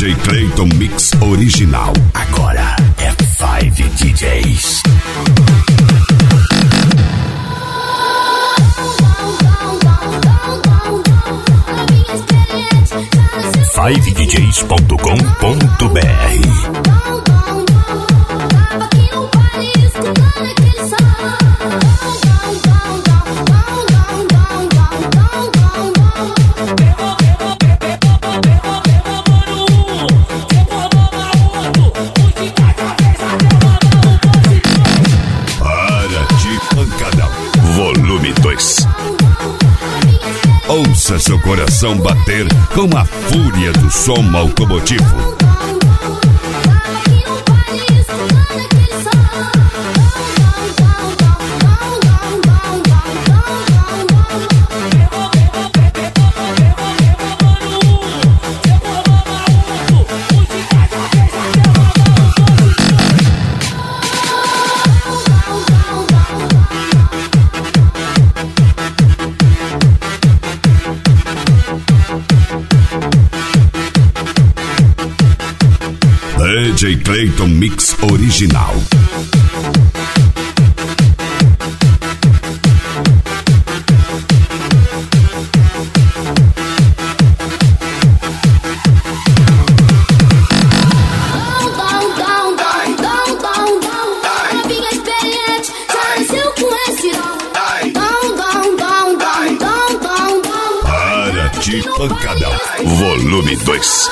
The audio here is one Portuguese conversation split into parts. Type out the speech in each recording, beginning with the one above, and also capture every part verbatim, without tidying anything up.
D J Clayton Mix Original. Agora é Five D Js. five d js ponto com ponto b r. Volume dois. Ouça seu coração bater com a fúria do som automotivo. D J Clayton Mix Original. Para de pancadão. Volume dois.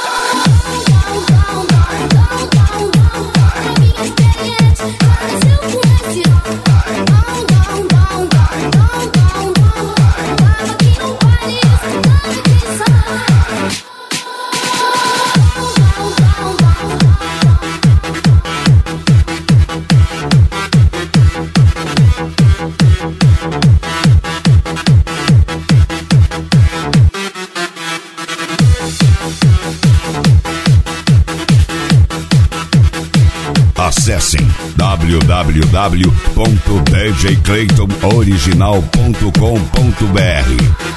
Acessem w w w ponto d j clayton original ponto com ponto b r.